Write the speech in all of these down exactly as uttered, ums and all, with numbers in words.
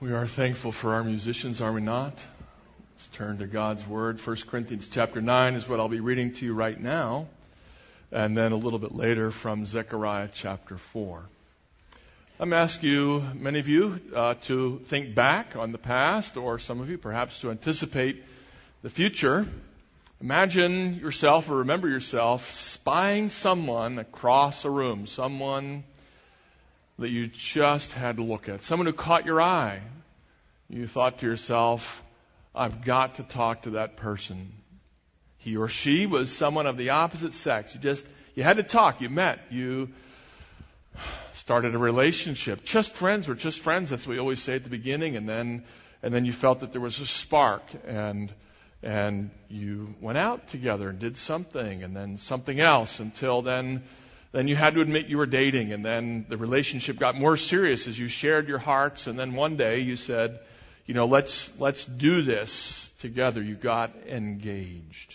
We are thankful for our musicians, are we not? Let's turn to God's Word. First Corinthians chapter nine is what I'll be reading to you right now. And then a little bit later from Zechariah chapter four. I'm going to ask you, many of you, uh, to think back on the past, or some of you perhaps to anticipate the future. Imagine yourself or remember yourself spying someone across a room, someone that you just had to look at, someone who caught your eye. You thought to yourself, I've got to talk to that person. He or she was someone of the opposite sex. You just, you had to talk. You met. You started a relationship. Just friends were just friends. That's what we always say at the beginning. And then, and then you felt that there was a spark, and, and you went out together and did something, and then something else, until then, then you had to admit you were dating, and then the relationship got more serious as you shared your hearts, and then one day you said, you know, let's, let's do this together. You got engaged.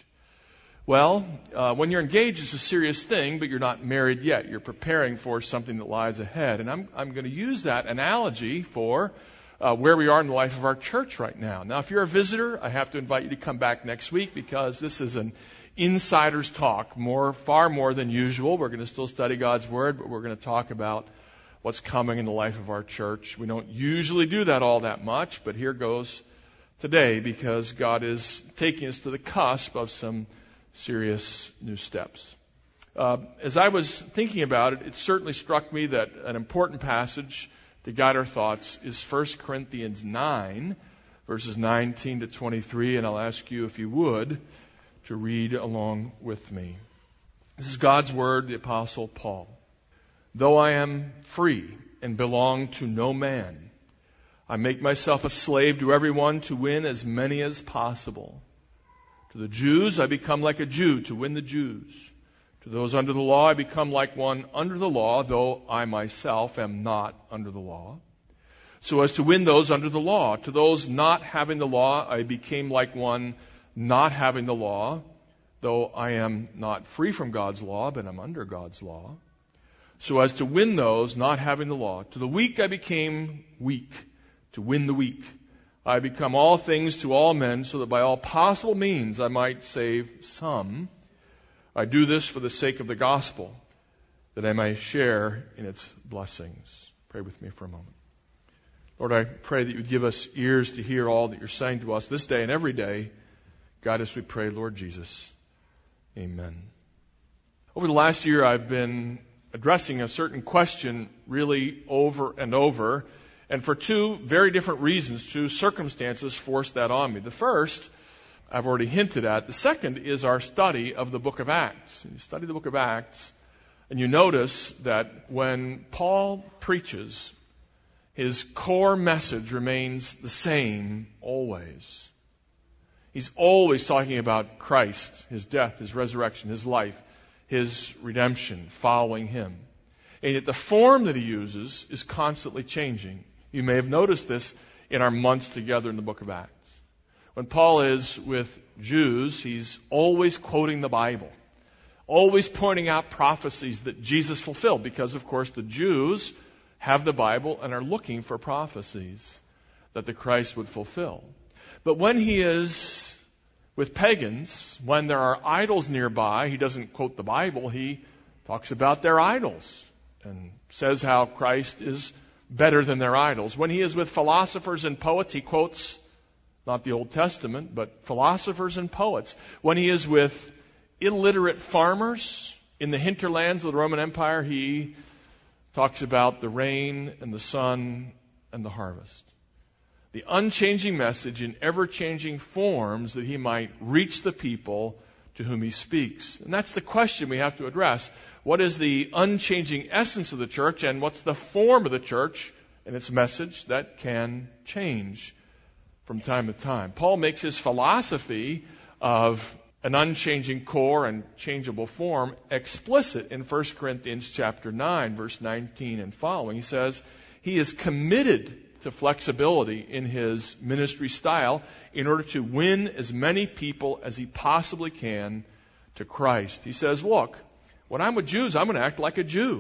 Well, uh, when you're engaged, it's a serious thing, but you're not married yet. You're preparing for something that lies ahead. And I'm, I'm going to use that analogy for uh, where we are in the life of our church right now. Now, if you're a visitor, I have to invite you to come back next week, because this is an insider's talk, more, far more than usual. We're going to still study God's Word, but we're going to talk about what's coming in the life of our church. We don't usually do that all that much, but here goes today, because God is taking us to the cusp of some serious new steps. Uh, as I was thinking about it, it certainly struck me that an important passage to guide our thoughts is First Corinthians nine, verses nineteen to twenty-three, and I'll ask you, if you would, to read along with me. This is God's Word, the Apostle Paul. Though I am free and belong to no man, I make myself a slave to everyone to win as many as possible. To the Jews, I become like a Jew to win the Jews. To those under the law, I become like one under the law, though I myself am not under the law, so as to win those under the law. To those not having the law, I became like one not having the law, though I am not free from God's law, but am under God's law, so as to win those not having the law. To the weak I became weak, to win the weak. I become all things to all men, so that by all possible means I might save some. I do this for the sake of the gospel, that I may share in its blessings. Pray with me for a moment. Lord, I pray that you would give us ears to hear all that you're saying to us this day and every day. Guide us, we pray, Lord Jesus. Amen. Over the last year, I've been addressing a certain question really over and over, and for two very different reasons. Two circumstances forced that on me. The first, I've already hinted at. The second is our study of the book of Acts. You study the book of Acts, and you notice that when Paul preaches, his core message remains the same always. He's always talking about Christ, His death, His resurrection, His life, His redemption, following Him. And yet the form that He uses is constantly changing. You may have noticed this in our months together in the book of Acts. When Paul is with Jews, he's always quoting the Bible, always pointing out prophecies that Jesus fulfilled, because, of course, the Jews have the Bible and are looking for prophecies that the Christ would fulfill. But when he is with pagans, when there are idols nearby, he doesn't quote the Bible, he talks about their idols and says how Christ is better than their idols. When he is with philosophers and poets, he quotes not the Old Testament, but philosophers and poets. When he is with illiterate farmers in the hinterlands of the Roman Empire, he talks about the rain and the sun and the harvest. The unchanging message in ever-changing forms, that he might reach the people to whom he speaks. And that's the question we have to address. What is the unchanging essence of the church, and what's the form of the church and its message that can change from time to time? Paul makes his philosophy of an unchanging core and changeable form explicit in First Corinthians chapter nine, verse nineteen and following. He says he is committed to flexibility in his ministry style in order to win as many people as he possibly can to Christ. He says, look, when I'm with Jews, I'm going to act like a Jew,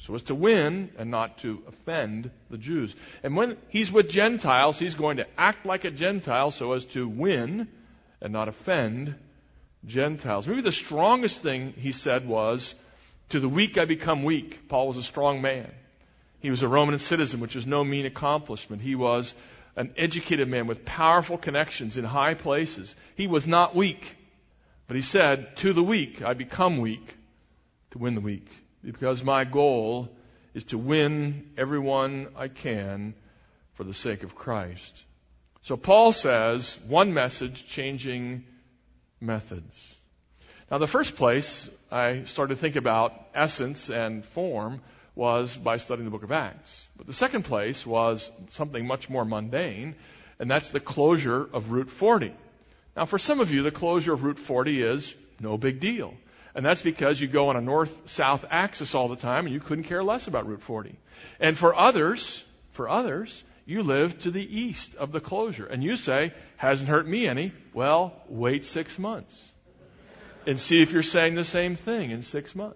so as to win and not to offend the Jews. And when he's with Gentiles, he's going to act like a Gentile so as to win and not offend Gentiles. Maybe the strongest thing he said was, to the weak I become weak. Paul was a strong man. He was a Roman citizen, which is no mean accomplishment. He was an educated man with powerful connections in high places. He was not weak. But he said, to the weak I become weak to win the weak. Because my goal is to win everyone I can for the sake of Christ. So Paul says, one message, changing methods. Now, the first place I started to think about essence and form was by studying the book of Acts. But the second place was something much more mundane, and that's the closure of Route forty. Now, for some of you, the closure of Route forty is no big deal. And that's because you go on a north-south axis all the time, and you couldn't care less about Route forty. And for others, for others, you live to the east of the closure. And you say, hasn't hurt me any. Well, wait six months. And see if you're saying the same thing in six months.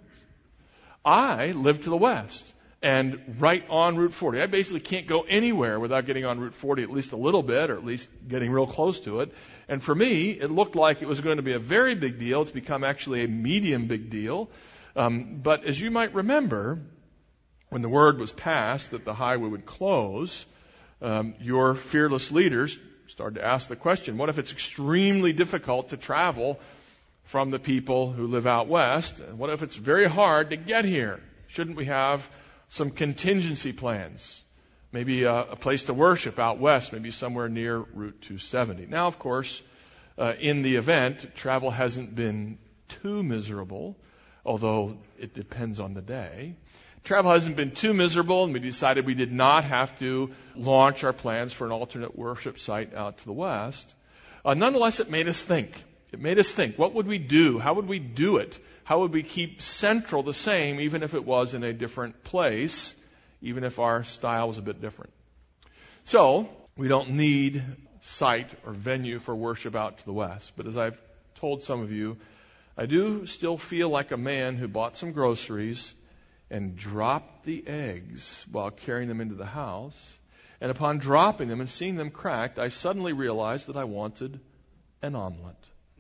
I live to the west and right on Route forty. I basically can't go anywhere without getting on Route forty at least a little bit, or at least getting real close to it. And for me, it looked like it was going to be a very big deal. It's become actually a medium big deal. Um, but as you might remember, when the word was passed that the highway would close, um, your fearless leaders started to ask the question, what if it's extremely difficult to travel from the people who live out west? What if it's very hard to get here? Shouldn't we have some contingency plans? Maybe a, a place to worship out west, maybe somewhere near Route two seventy. Now, of course, uh, in the event, travel hasn't been too miserable, although it depends on the day. Travel hasn't been too miserable, and we decided we did not have to launch our plans for an alternate worship site out to the west. Uh, nonetheless, it made us think. It made us think, what would we do? How would we do it? How would we keep central the same, even if it was in a different place, even if our style was a bit different? So, we don't need site or venue for worship out to the west. But as I've told some of you, I do still feel like a man who bought some groceries and dropped the eggs while carrying them into the house. And upon dropping them and seeing them cracked, I suddenly realized that I wanted an omelet.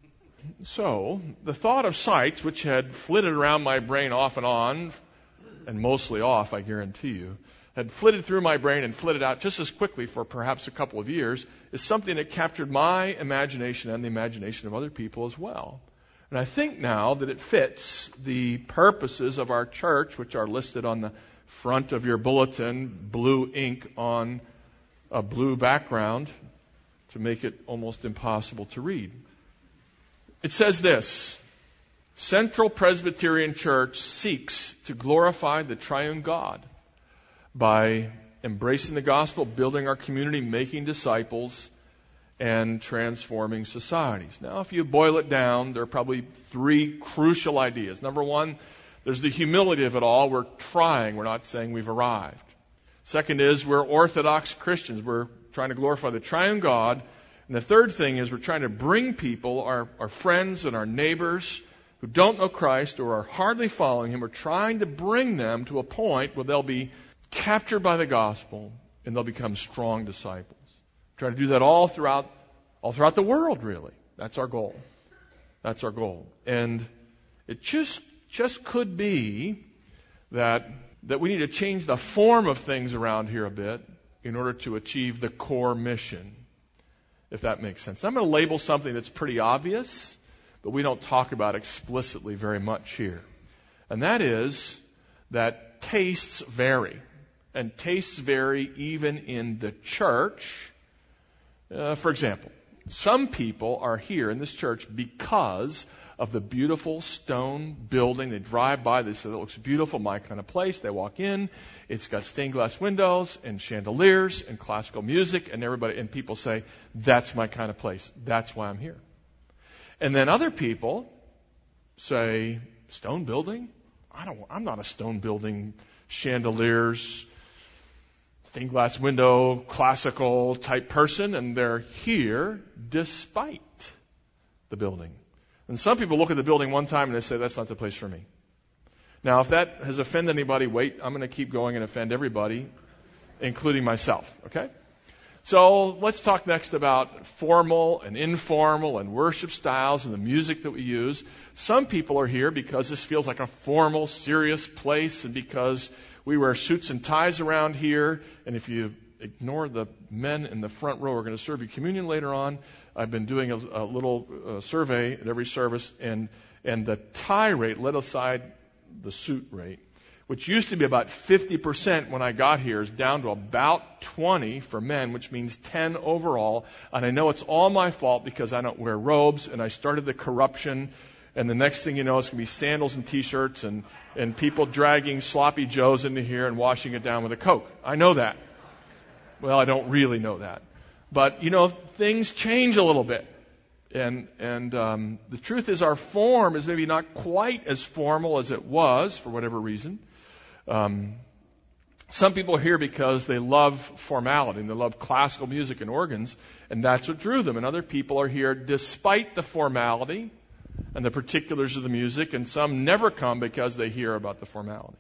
So, the thought of sites, which had flitted around my brain off and on, and mostly off, I guarantee you, had flitted through my brain and flitted out just as quickly for perhaps a couple of years, is something that captured my imagination and the imagination of other people as well. And I think now that it fits the purposes of our church, which are listed on the front of your bulletin, blue ink on a blue background, to make it almost impossible to read. It says this: Central Presbyterian Church seeks to glorify the triune God by embracing the gospel, building our community, making disciples, and transforming societies. Now, if you boil it down, there are probably three crucial ideas. Number one, there's the humility of it all. We're trying. We're not saying we've arrived. Second is we're Orthodox Christians. We're trying to glorify the triune God. And the third thing is we're trying to bring people, our, our friends and our neighbors who don't know Christ or are hardly following Him, we're trying to bring them to a point where they'll be captured by the gospel and they'll become strong disciples. We're trying to do that all throughout, all throughout the world, really. That's our goal. That's our goal. And it just, just could be that, that we need to change the form of things around here a bit in order to achieve the core mission, if that makes sense. I'm going to label something that's pretty obvious, but we don't talk about explicitly very much here. And that is that tastes vary. And tastes vary even in the church. Uh, for example, some people are here in this church because of the beautiful stone building. They drive by, they say, that looks beautiful, my kind of place. They walk in, it's got stained glass windows and chandeliers and classical music, and everybody, and people say, that's my kind of place. That's why I'm here. And then other people say, stone building? I don't, I'm not a stone building, chandeliers, stained glass window, classical type person, and they're here despite the building. And some people look at the building one time and they say, that's not the place for me. Now, if that has offended anybody, wait, I'm going to keep going and offend everybody, including myself, okay? So let's talk next about formal and informal and worship styles and the music that we use. Some people are here because this feels like a formal, serious place, and because we wear suits and ties around here. And if you ignore the men in the front row who are going to serve you communion later on, I've been doing a, a little uh, survey at every service, and, and the tie rate, let aside the suit rate, which used to be about fifty percent when I got here, is down to about twenty for men, which means ten overall. And I know it's all my fault because I don't wear robes, and I started the corruption. And the next thing you know, it's going to be sandals and T-shirts and, and people dragging sloppy joes into here and washing it down with a Coke. I know that. Well, I don't really know that. But, you know, things change a little bit. And, and um, the truth is our form is maybe not quite as formal as it was for whatever reason. Um, some people are here because they love formality and they love classical music and organs, and that's what drew them. And other people are here despite the formality and the particulars of the music, and some never come because they hear about the formality.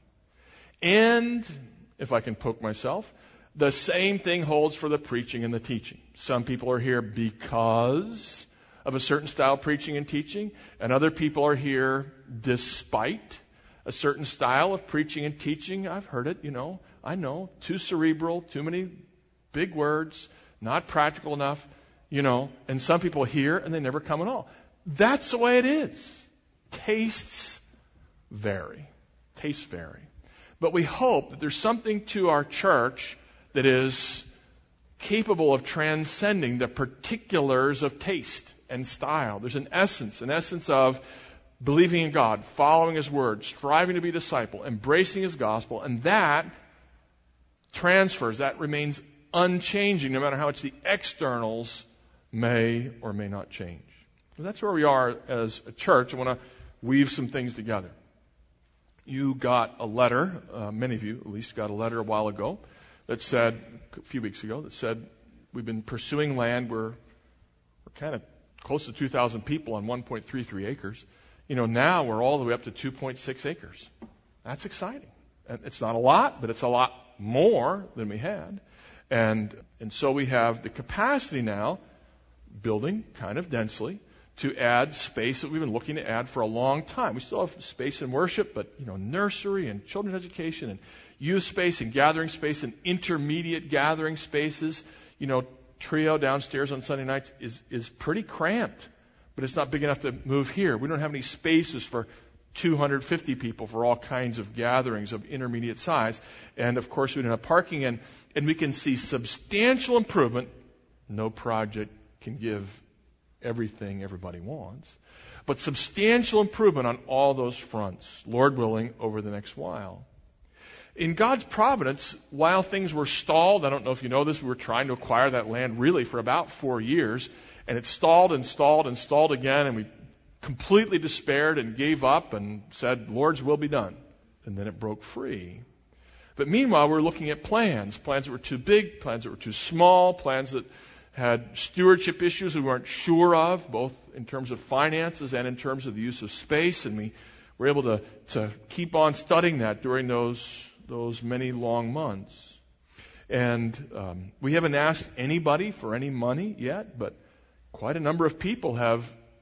And, if I can poke myself, the same thing holds for the preaching and the teaching. Some people are here because of a certain style of preaching and teaching, and other people are here despite a certain style of preaching and teaching. I've heard it, you know, I know, too cerebral, too many big words, not practical enough, you know, and some people hear and they never come at all. That's the way it is. Tastes vary. Tastes vary. But we hope that there's something to our church that is capable of transcending the particulars of taste and style. There's an essence, an essence of believing in God, following His Word, striving to be a disciple, embracing His gospel, and that transfers, that remains unchanging no matter how much the externals may or may not change. Well, that's where we are as a church. I want to weave some things together. You got a letter, uh, many of you at least got a letter a while ago, that said, a few weeks ago, that said, we've been pursuing land. We're, we're kind of close to two thousand people on one point three three acres. You know, now we're all the way up to two point six acres. That's exciting. And it's not a lot, but it's a lot more than we had. And, and so we have the capacity now, building kind of densely, to add space that we've been looking to add for a long time. We still have space in worship, but, you know, nursery and children's education and youth space and gathering space and intermediate gathering spaces. You know, trio downstairs on Sunday nights is, is pretty cramped, but it's not big enough to move here. We don't have any spaces for two hundred fifty people for all kinds of gatherings of intermediate size. And, of course, we don't have parking, and, and we can see substantial improvement. No project can give everything everybody wants, but substantial improvement on all those fronts, Lord willing, over the next while. In God's providence, while things were stalled, I don't know if you know this, we were trying to acquire that land really for about four years, and it stalled and stalled and stalled again, and we completely despaired and gave up and said, Lord's will be done. And then it broke free. But meanwhile, we were looking at plans, plans that were too big, plans that were too small, plans that had stewardship issues we weren't sure of, both in terms of finances and in terms of the use of space, and we were able to, to keep on studying that during those those many long months. And um, we haven't asked anybody for any money yet, but quite a number of people have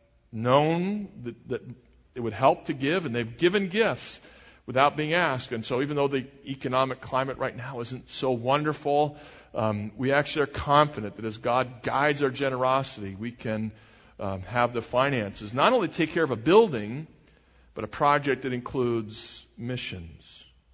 known that, that it would help to give, and they've given gifts without being asked. And so even though the economic climate right now isn't so wonderful, um, we actually are confident that as God guides our generosity, we can um, have the finances not only take care of a building, but a project that includes missions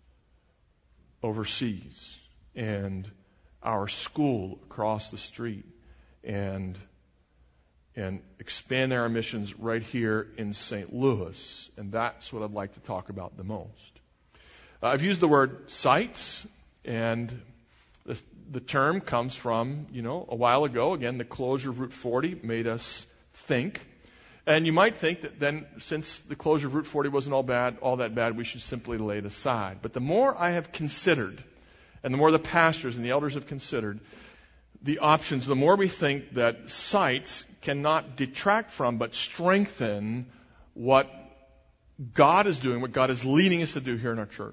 overseas and our school across the street, and and expand our missions right here in Saint Louis. And that's what I'd like to talk about the most. Uh, I've used the word sites, and the, the term comes from, you know, a while ago. Again, the closure of Route forty made us think. And you might think that then, since the closure of Route forty wasn't all bad, all that bad, we should simply lay it aside. But the more I have considered, and the more the pastors and the elders have considered the options, the more we think that sites cannot detract from but strengthen what God is doing, what God is leading us to do here in our church.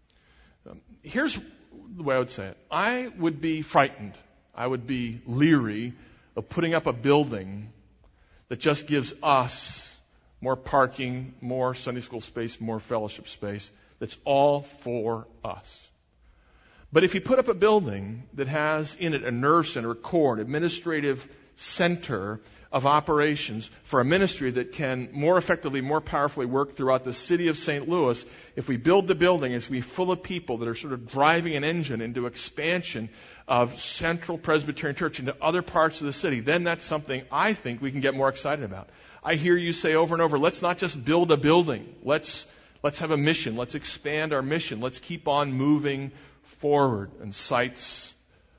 Um, here's the way I would say it. I would be frightened. I would be leery of putting up a building that just gives us more parking, more Sunday school space, more fellowship space. That's all for us. But if you put up a building that has in it a nerve center, a core, an administrative center of operations for a ministry that can more effectively, more powerfully work throughout the city of Saint Louis, if we build the building, it's going to be full of people that are sort of driving an engine into expansion of Central Presbyterian Church into other parts of the city, then that's something I think we can get more excited about. I hear you say over and over, let's not just build a building. Let's, let's have a mission. Let's expand our mission. Let's keep on moving forward. And sites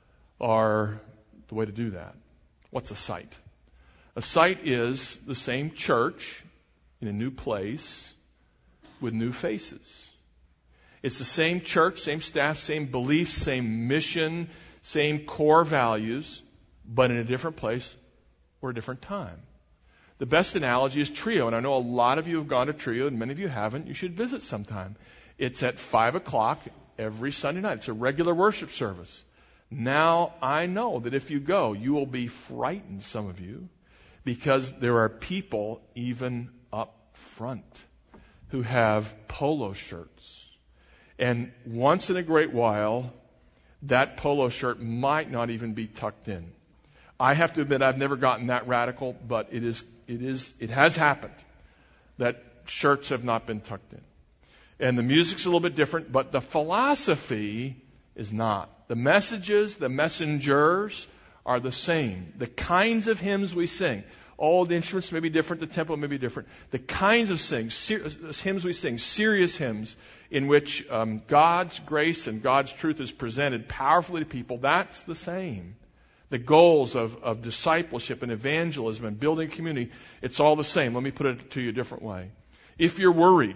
are the way to do that. What's a site? A site is the same church in a new place with new faces. It's the same church, same staff, same beliefs, same mission, same core values, but in a different place or a different time. The best analogy is Trio, and I know a lot of you have gone to Trio, and many of you haven't. You should visit sometime. It's at five o'clock every Sunday night. It's a regular worship service. Now, I know that if you go, you will be frightened, some of you, because there are people even up front who have polo shirts. And once in a great while, that polo shirt might not even be tucked in. I have to admit, I've never gotten that radical, but it is, it is, it has happened that shirts have not been tucked in. And the music's a little bit different, but the philosophy is not. The messages, the messengers are the same. The kinds of hymns we sing. All the instruments may be different, the tempo may be different. The kinds of sing, ser- hymns we sing, serious hymns in which um, God's grace and God's truth is presented powerfully to people, that's the same. The goals of, of discipleship and evangelism and building a community, it's all the same. Let me put it to you a different way. If you're worried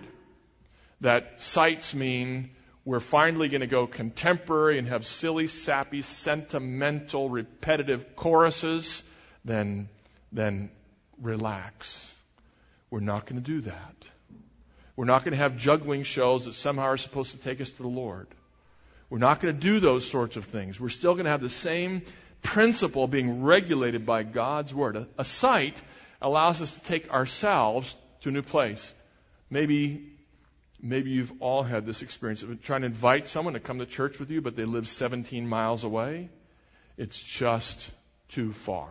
that sites mean we're finally going to go contemporary and have silly, sappy, sentimental, repetitive choruses, then, then relax. We're not going to do that. We're not going to have juggling shows that somehow are supposed to take us to the Lord. We're not going to do those sorts of things. We're still going to have the same principle being regulated by God's Word. A, a site allows us to take ourselves to a new place. Maybe Maybe you've all had this experience of trying to invite someone to come to church with you, but they live seventeen miles away. It's just too far.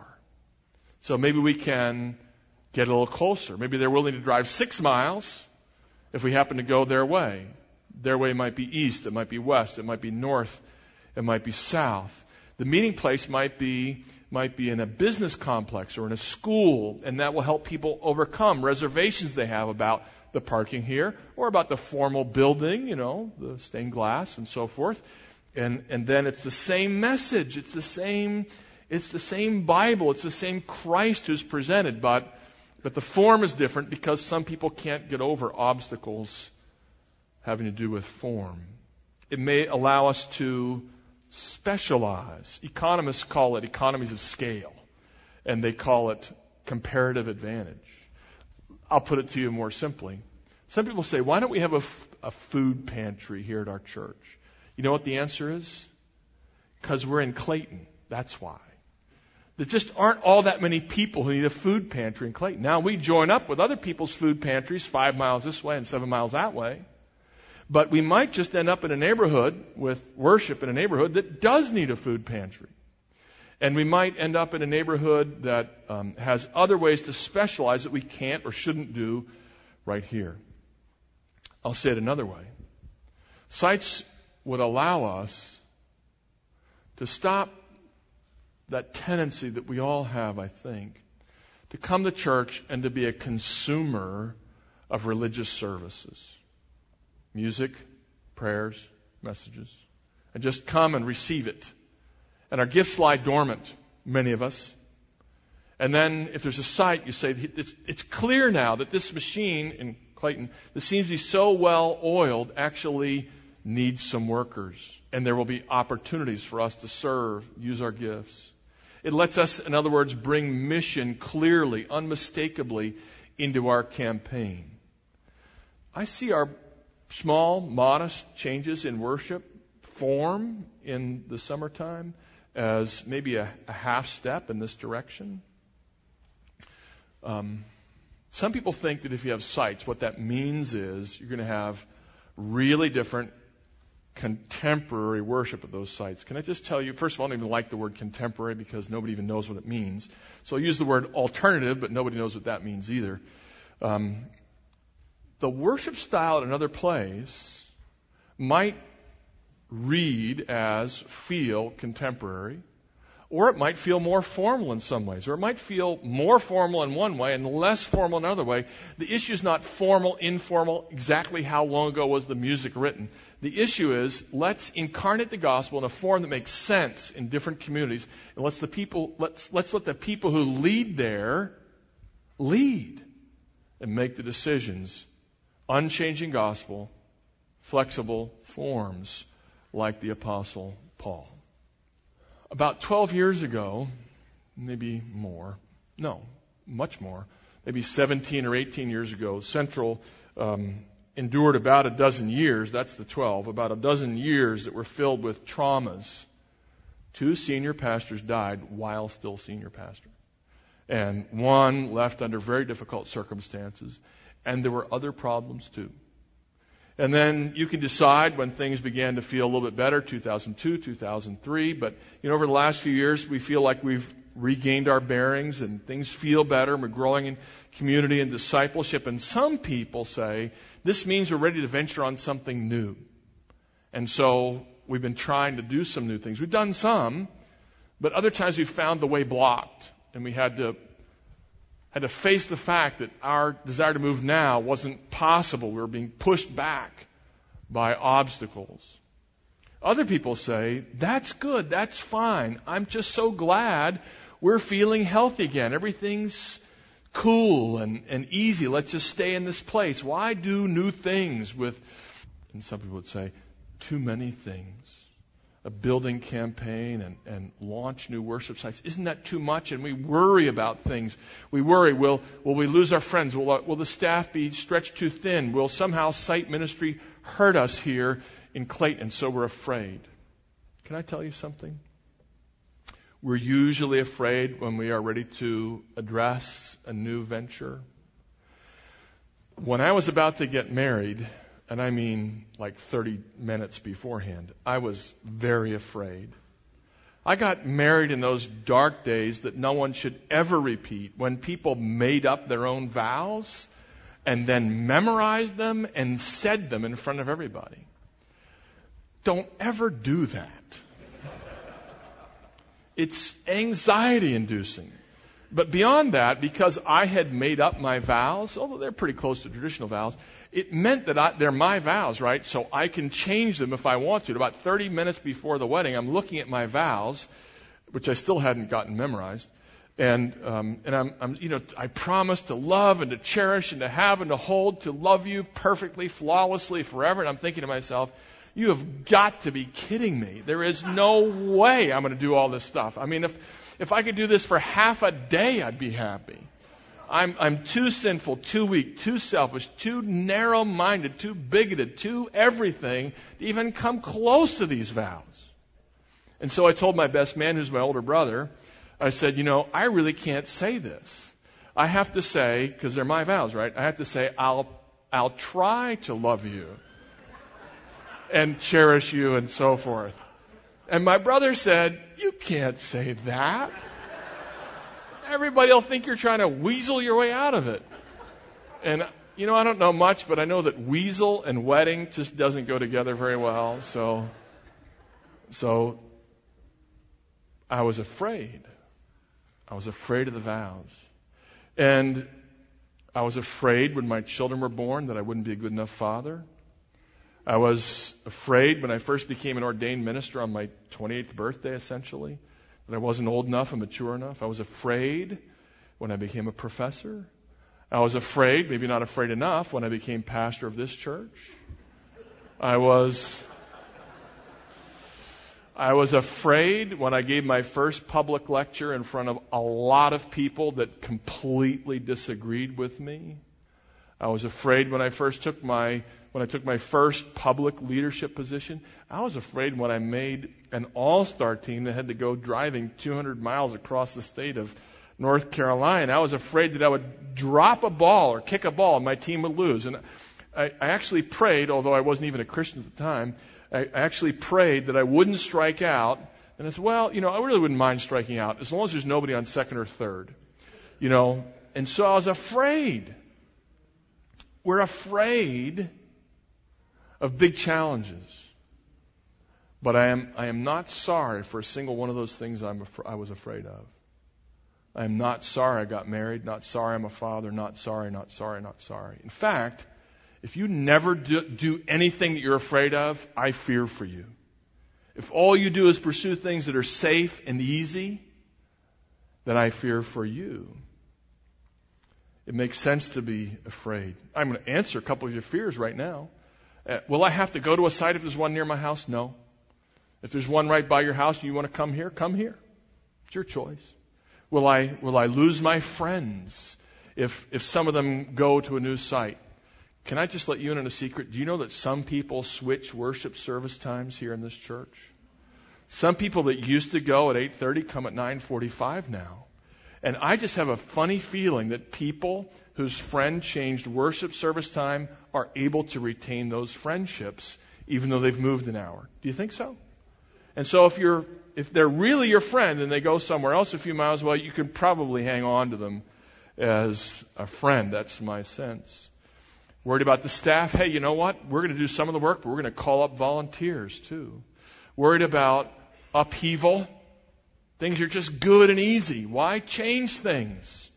So maybe we can get a little closer. Maybe they're willing to drive six miles if we happen to go their way. Their way might be east, it might be west, it might be north, it might be south. The meeting place might be might be in a business complex or in a school, and that will help people overcome reservations they have about the parking here, or about the formal building, you know, the stained glass and so forth. And and then it's the same message. It's the same, it's the same Bible. It's the same Christ who's presented, but but the form is different because some people can't get over obstacles having to do with form. It may allow us to specialize. Economists call it economies of scale, and they call it comparative advantage. I'll put it to you more simply. Some people say, why don't we have a, f- a food pantry here at our church? You know what the answer is? Because we're in Clayton. That's why. There just aren't all that many people who need a food pantry in Clayton. Now, we join up with other people's food pantries five miles this way and seven miles that way. But we might just end up in a neighborhood with worship in a neighborhood that does need a food pantry. And we might end up in a neighborhood that um, has other ways to specialize that we can't or shouldn't do right here. I'll say it another way. Sites would allow us to stop that tendency that we all have, I think, to come to church and to be a consumer of religious services. Music, prayers, messages. And just come and receive it. And our gifts lie dormant, many of us. And then if there's a site, you say, it's, it's clear now that this machine in Clayton that seems to be so well oiled actually needs some workers. And there will be opportunities for us to serve, use our gifts. It lets us, in other words, bring mission clearly, unmistakably into our campaign. I see our small, modest changes in worship form in the summertime as maybe a, a half step in this direction. Um, some people think that if you have sites, what that means is you're going to have really different contemporary worship at those sites. Can I just tell you, first of all, I don't even like the word contemporary because nobody even knows what it means. So I use the word alternative, but nobody knows what that means either. Um, the worship style at another place might read as feel contemporary, or it might feel more formal in some ways, or it might feel more formal in one way and less formal in another way. The issue is not formal, informal, exactly how long ago was the music written. The issue is, let's incarnate the gospel in a form that makes sense in different communities, and let's the people let's let's let the people who lead there lead and make the decisions. Unchanging gospel, flexible forms like the Apostle Paul. About twelve years ago, maybe more, no, much more, maybe seventeen or eighteen years ago, Central um, endured about a dozen years, that's the twelve, about a dozen years that were filled with traumas. Two senior pastors died while still senior pastor. And one left under very difficult circumstances. And there were other problems too. And then you can decide when things began to feel a little bit better, two thousand two, two thousand three. But, you know, over the last few years, we feel like we've regained our bearings and things feel better and we're growing in community and discipleship. And some people say this means we're ready to venture on something new. And so we've been trying to do some new things. We've done some, but other times we've found the way blocked and we had to had to face the fact that our desire to move now wasn't possible. We were being pushed back by obstacles. Other people say, that's good, that's fine. I'm just so glad we're feeling healthy again. Everything's cool and, and easy. Let's just stay in this place. Why do new things with, and some people would say, too many things? A building campaign and, and launch new worship sites. Isn't that too much? And we worry about things. We worry, will, will we lose our friends? Will, will the staff be stretched too thin? Will somehow site ministry hurt us here in Clayton? And so we're afraid. Can I tell you something? We're usually afraid when we are ready to address a new venture. When I was about to get married, and I mean like thirty minutes beforehand, I was very afraid. I got married in those dark days that no one should ever repeat, when people made up their own vows and then memorized them and said them in front of everybody. Don't ever do that. It's anxiety-inducing. But beyond that, because I had made up my vows, although they're pretty close to traditional vows, it meant that I, they're my vows, right? So I can change them if I want to. About thirty minutes before the wedding, I'm looking at my vows, which I still hadn't gotten memorized, and um, and I'm, I'm, you know, I promise to love and to cherish and to have and to hold, to love you perfectly, flawlessly, forever. And I'm thinking to myself, you have got to be kidding me. There is no way I'm going to do all this stuff. I mean, if if I could do this for half a day, I'd be happy. I'm, I'm too sinful, too weak, too selfish, too narrow-minded, too bigoted, too everything to even come close to these vows. And so I told my best man, who's my older brother, I said, you know, I really can't say this. I have to say, because they're my vows, right? I have to say, I'll, I'll try to love you and cherish you and so forth. And my brother said, you can't say that. Everybody will think you're trying to weasel your way out of it. And, you know, I don't know much, but I know that weasel and wedding just doesn't go together very well. So, so I was afraid. I was afraid of the vows. And I was afraid when my children were born that I wouldn't be a good enough father. I was afraid when I first became an ordained minister on my twenty-eighth birthday, essentially, that I wasn't old enough and mature enough. I was afraid when I became a professor. I was afraid, maybe not afraid enough, when I became pastor of this church. I was, I was afraid when I gave my first public lecture in front of a lot of people that completely disagreed with me. I was afraid when I first took my, when I took my first public leadership position. I was afraid when I made an all-star team that had to go driving two hundred miles across the state of North Carolina. I was afraid that I would drop a ball or kick a ball and my team would lose. And I, I actually prayed, although I wasn't even a Christian at the time, I, I actually prayed that I wouldn't strike out. And I said, well, you know, I really wouldn't mind striking out as long as there's nobody on second or third. You know, and so I was afraid. We're afraid of big challenges. But I am, I am not sorry for a single one of those things I'm, af- I was afraid of. I am not sorry I got married, not sorry I'm a father, not sorry, not sorry, not sorry. In fact, if you never do, do anything that you're afraid of, I fear for you. If all you do is pursue things that are safe and easy, then I fear for you. It makes sense to be afraid. I'm going to answer a couple of your fears right now. Uh, will I have to go to a site if there's one near my house? No. If there's one right by your house and you want to come here, come here. It's your choice. Will I, will I lose my friends if, if some of them go to a new site? Can I just let you in on a secret? Do you know that some people switch worship service times here in this church? Some people that used to go at eight thirty come at nine forty-five now. And I just have a funny feeling that people whose friend changed worship service time are able to retain those friendships even though they've moved an hour. Do you think so? And so if you're, if they're really your friend and they go somewhere else a few miles away, you can probably hang on to them as a friend. That's my sense. Worried about the staff. Hey, you know what? We're going to do some of the work, but we're going to call up volunteers too. Worried about upheaval. Things are just good and easy. Why change things?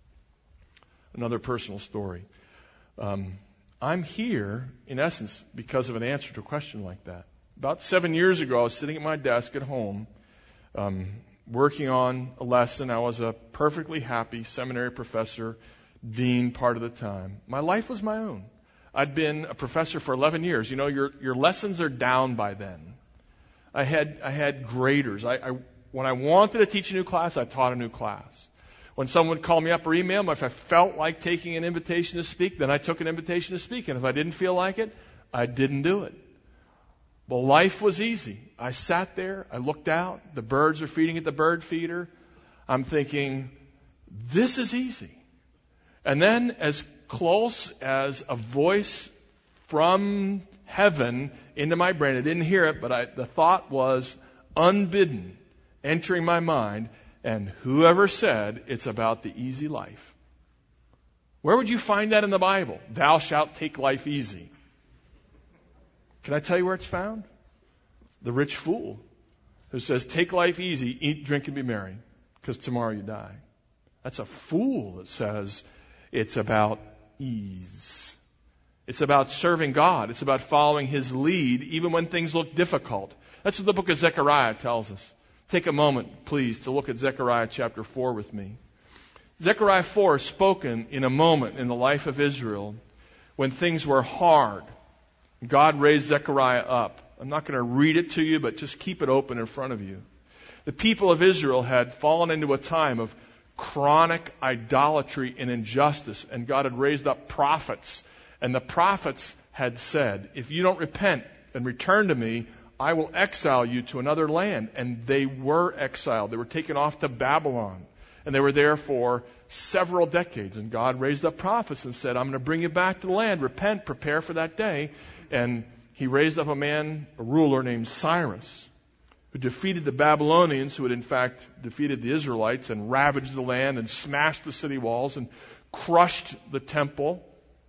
Another personal story. Um, I'm here, in essence, because of an answer to a question like that. About seven years ago, I was sitting at my desk at home, um, working on a lesson. I was a perfectly happy seminary professor, dean part of the time. My life was my own. I'd been a professor for eleven years. You know, your your lessons are down by then. I had I had graders. I, I when I wanted to teach a new class, I taught a new class. When someone would call me up or email me, if I felt like taking an invitation to speak, then I took an invitation to speak. And if I didn't feel like it, I didn't do it. Well, life was easy. I sat there, I looked out, the birds are feeding at the bird feeder. I'm thinking, this is easy. And then as close as a voice from heaven into my brain, I didn't hear it, but I, the thought was unbidden, entering my mind, and whoever said it's about the easy life. Where would you find that in the Bible? Thou shalt take life easy. Can I tell you where it's found? The rich fool who says, take life easy, eat, drink, and be merry, because tomorrow you die. That's a fool that says it's about ease. It's about serving God. It's about following His lead, even when things look difficult. That's what the book of Zechariah tells us. Take a moment, please, to look at Zechariah chapter four with me. Zechariah four is spoken in a moment in the life of Israel when things were hard. God raised Zechariah up. I'm not going to read it to you, but just keep it open in front of you. The people of Israel had fallen into a time of chronic idolatry and injustice, and God had raised up prophets. And the prophets had said, if you don't repent and return to me, I will exile you to another land. And they were exiled. They were taken off to Babylon. And they were there for several decades. And God raised up prophets and said, I'm going to bring you back to the land. Repent, prepare for that day. And He raised up a man, a ruler named Cyrus, who defeated the Babylonians, who had in fact defeated the Israelites and ravaged the land and smashed the city walls and crushed the temple.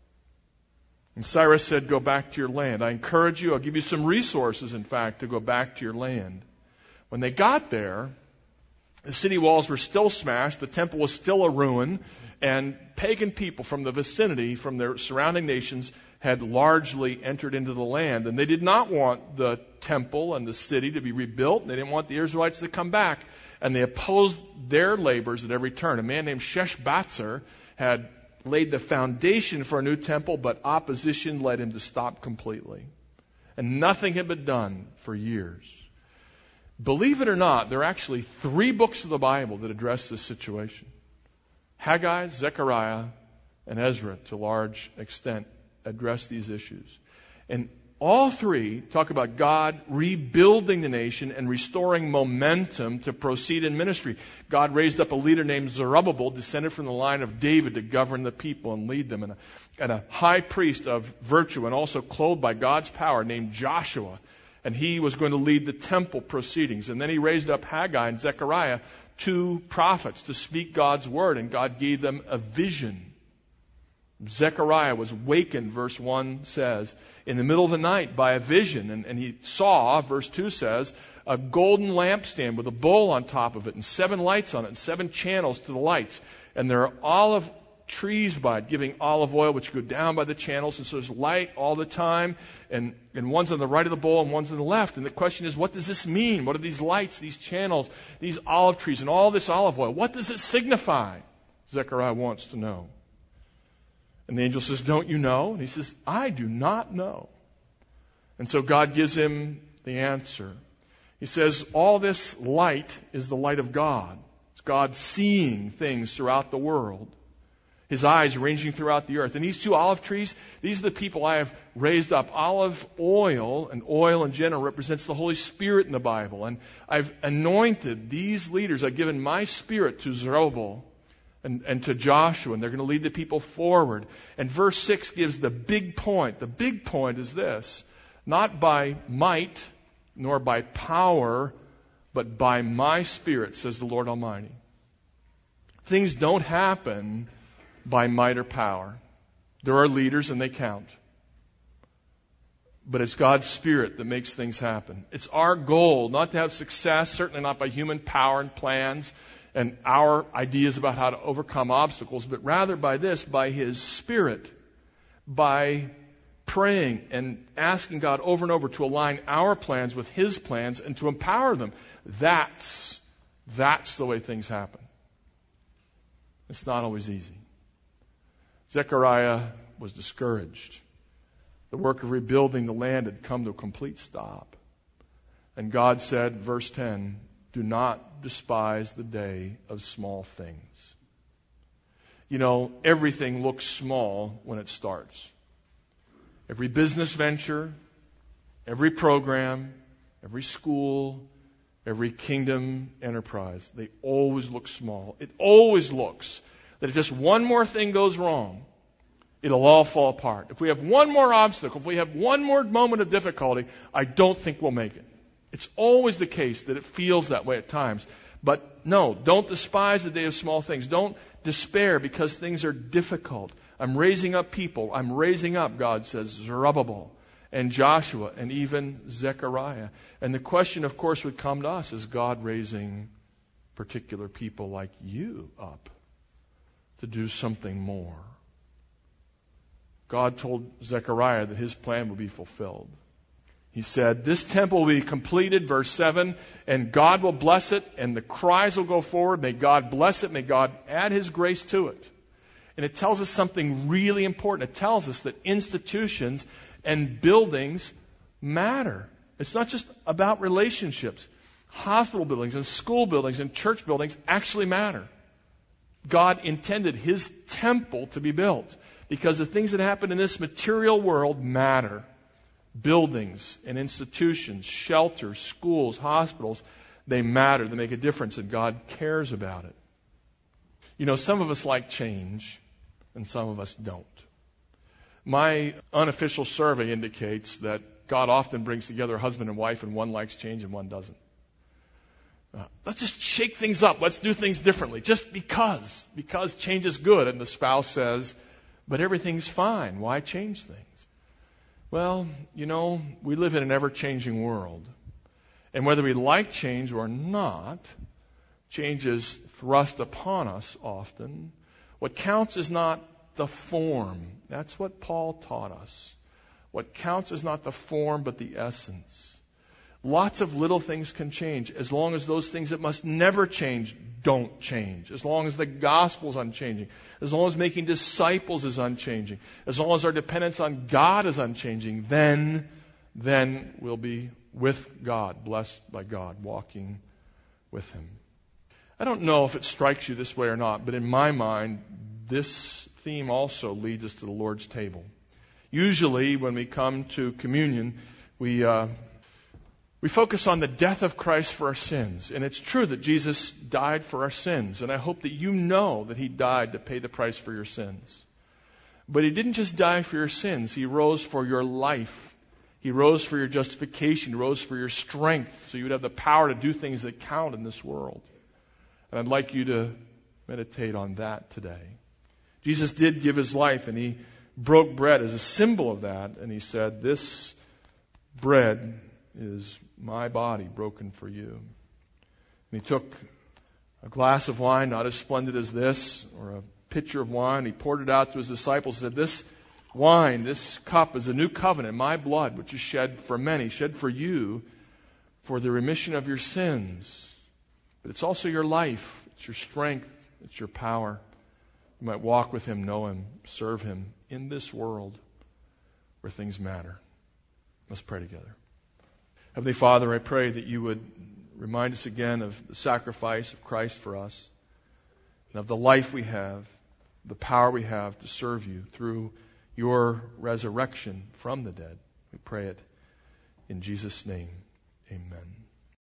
And Cyrus said, go back to your land. I encourage you, I'll give you some resources, in fact, to go back to your land. When they got there, the city walls were still smashed, the temple was still a ruin, and pagan people from the vicinity, from their surrounding nations, had largely entered into the land. And they did not want the temple and the city to be rebuilt, and they didn't want the Israelites to come back. And they opposed their labors at every turn. A man named Sheshbazzar had laid the foundation for a new temple, but opposition led him to stop completely. And nothing had been done for years. Believe it or not, there are actually three books of the Bible that address this situation. Haggai, Zechariah, and Ezra, to a large extent, address these issues. And all three talk about God rebuilding the nation and restoring momentum to proceed in ministry. God raised up a leader named Zerubbabel, descended from the line of David, to govern the people and lead them, and a, and a high priest of virtue and also clothed by God's power named Joshua. And he was going to lead the temple proceedings. And then he raised up Haggai and Zechariah, two prophets, to speak God's word, and God gave them a vision. Zechariah was wakened, verse one says, in the middle of the night by a vision. And, and he saw, verse two says, a golden lampstand with a bowl on top of it and seven lights on it and seven channels to the lights. And there are olive trees by it, giving olive oil, which go down by the channels. And so there's light all the time. And, and one's on the right of the bowl and one's on the left. And the question is, what does this mean? What are these lights, these channels, these olive trees, and all this olive oil? What does it signify? Zechariah wants to know. And the angel says, don't you know? And he says, I do not know. And so God gives him the answer. He says, all this light is the light of God. It's God seeing things throughout the world. His eyes ranging throughout the earth. And these two olive trees, these are the people I have raised up. Olive oil, and oil in general, represents the Holy Spirit in the Bible. And I've anointed these leaders. I've given my Spirit to Zerubbabel And, and to Joshua, and they're going to lead the people forward. And verse six gives the big point. The big point is this: not by might, nor by power, but by my Spirit, says the Lord Almighty. Things don't happen by might or power. There are leaders and they count. But it's God's Spirit that makes things happen. It's our goal not to have success, certainly not by human power and plans and our ideas about how to overcome obstacles, but rather by this, by His Spirit, by praying and asking God over and over to align our plans with His plans and to empower them. That's, that's the way things happen. It's not always easy. Zechariah was discouraged. The work of rebuilding the land had come to a complete stop. And God said, verse ten, do not despise the day of small things. You know, everything looks small when it starts. Every business venture, every program, every school, every kingdom enterprise, they always look small. It always looks that if just one more thing goes wrong, it'll all fall apart. If we have one more obstacle, if we have one more moment of difficulty, I don't think we'll make it. It's always the case that it feels that way at times. But no, don't despise the day of small things. Don't despair because things are difficult. I'm raising up people. I'm raising up, God says, Zerubbabel and Joshua and even Zechariah. And the question, of course, would come to us, is God raising particular people like you up to do something more? God told Zechariah that his plan would be fulfilled. He said, this temple will be completed, verse seven, and God will bless it, and the cries will go forward. May God bless it. May God add His grace to it. And it tells us something really important. It tells us that institutions and buildings matter. It's not just about relationships. Hospital buildings and school buildings and church buildings actually matter. God intended His temple to be built because the things that happen in this material world matter. Buildings and institutions, shelters, schools, hospitals, they matter. They make a difference, and God cares about it. You know, some of us like change, and some of us don't. My unofficial survey indicates that God often brings together a husband and wife, and one likes change and one doesn't. Uh, let's just shake things up. Let's do things differently. Just because. Because change is good. And the spouse says, but everything's fine. Why change things? Well, you know, we live in an ever-changing world. And whether we like change or not, change is thrust upon us often. What counts is not the form. That's what Paul taught us. What counts is not the form, but the essence. Lots of little things can change as long as those things that must never change don't change. As long as the gospel is unchanging. As long as making disciples is unchanging. As long as our dependence on God is unchanging, then, then we'll be with God, blessed by God, walking with Him. I don't know if it strikes you this way or not, but in my mind, this theme also leads us to the Lord's table. Usually, when we come to communion, we uh, we focus on the death of Christ for our sins. And it's true that Jesus died for our sins. And I hope that you know that He died to pay the price for your sins. But He didn't just die for your sins. He rose for your life. He rose for your justification. He rose for your strength, so you would have the power to do things that count in this world. And I'd like you to meditate on that today. Jesus did give His life, and He broke bread as a symbol of that. And He said, "This bread is my body broken for you." And He took a glass of wine, not as splendid as this, or a pitcher of wine. He poured it out to His disciples and said, "This wine, this cup is a new covenant, my blood, which is shed for many, shed for you for the remission of your sins." But it's also your life. It's your strength. It's your power. You might walk with Him, know Him, serve Him in this world where things matter. Let's pray together. Heavenly Father, I pray that You would remind us again of the sacrifice of Christ for us and of the life we have, the power we have to serve You through Your resurrection from the dead. We pray it in Jesus' name. Amen.